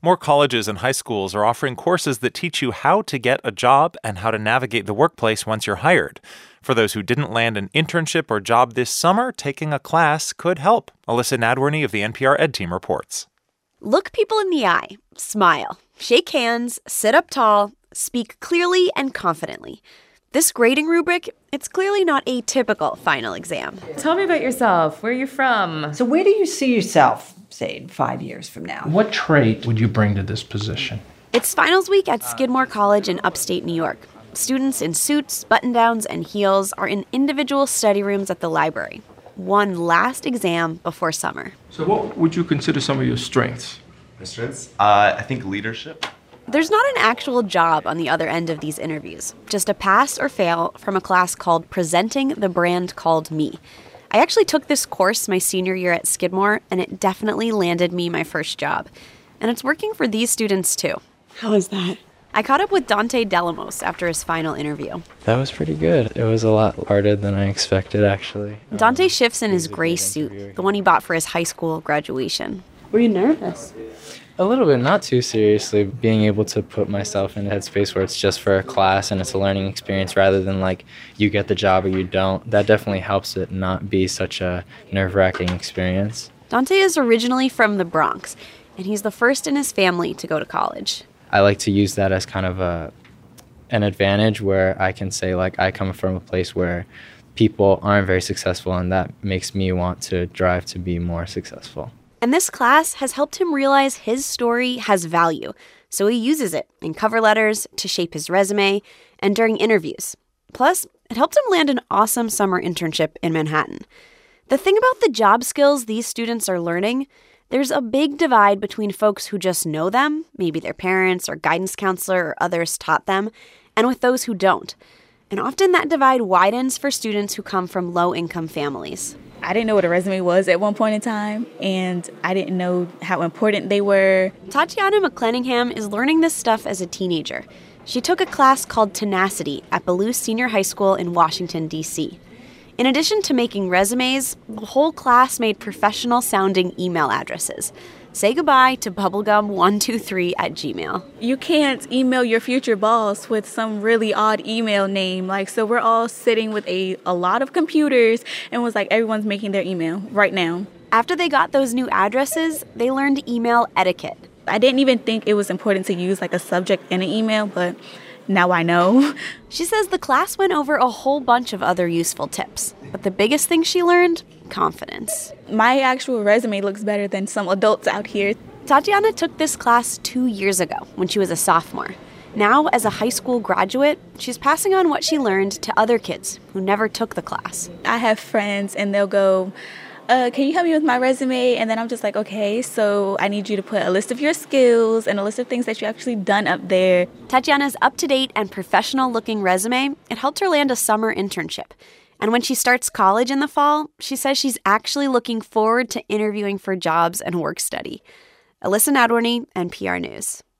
More colleges and high schools are offering courses that teach you how to get a job and how to navigate the workplace once you're hired. For those who didn't land an internship or job this summer, taking a class could help. Alyssa Nadworny of the NPR Ed Team reports. Look people in the eye, smile, shake hands, sit up tall, speak clearly and confidently. This grading rubric, it's clearly not a typical final exam. Tell me about yourself. Where are you from? So where do you see yourself, say, 5 years from now? What trait would you bring to this position? It's finals week at Skidmore College in upstate New York. Students in suits, button-downs, and heels are in individual study rooms at the library. One last exam before summer. So what would you consider some of your strengths? My strengths? I think leadership. There's not an actual job on the other end of these interviews, just a pass or fail from a class called Presenting the Brand Called Me. I actually took this course my senior year at Skidmore, and it definitely landed me my first job. And it's working for these students, too. How is that? I caught up with Dante Delamos after his final interview. That was pretty good. It was a lot harder than I expected, actually. Dante shifts in his gray suit, the one he bought for his high school graduation. Were you nervous? A little bit, not too seriously. Being able to put myself in a headspace where it's just for a class and it's a learning experience rather than like you get the job or you don't, that definitely helps it not be such a nerve-wracking experience. Dante is originally from the Bronx, and he's the first in his family to go to college. I like to use that as kind of an advantage where I can say, like, I come from a place where people aren't very successful, and that makes me want to drive to be more successful. And this class has helped him realize his story has value, so he uses it in cover letters, to shape his resume, and during interviews. Plus, it helped him land an awesome summer internship in Manhattan. The thing about the job skills these students are learning, there's a big divide between folks who just know them, maybe their parents or guidance counselor or others taught them, and with those who don't. And often that divide widens for students who come from low-income families. I didn't know what a resume was at one point in time, and I didn't know how important they were. Tatiana McClenningham is learning this stuff as a teenager. She took a class called Tenacity at Ballou Senior High School in Washington, D.C. In addition to making resumes, the whole class made professional-sounding email addresses. Say goodbye to bubblegum123@gmail. You can't email your future boss with some really odd email name. So we're all sitting with a lot of computers, and it was like everyone's making their email right now. After they got those new addresses, they learned email etiquette. I didn't even think it was important to use a subject in an email, but now I know. She says the class went over a whole bunch of other useful tips, but the biggest thing she learned, confidence. My actual resume looks better than some adults out here. Tatiana took this class 2 years ago when she was a sophomore. Now, as a high school graduate, she's passing on what she learned to other kids who never took the class. I have friends and they'll go, can you help me with my resume? And then I'm just like, okay, so I need you to put a list of your skills and a list of things that you actually done up there. Tatiana's up-to-date and professional-looking resume, it helped her land a summer internship. And when she starts college in the fall, she says she's actually looking forward to interviewing for jobs and work study. Alyssa Nadworny, NPR News.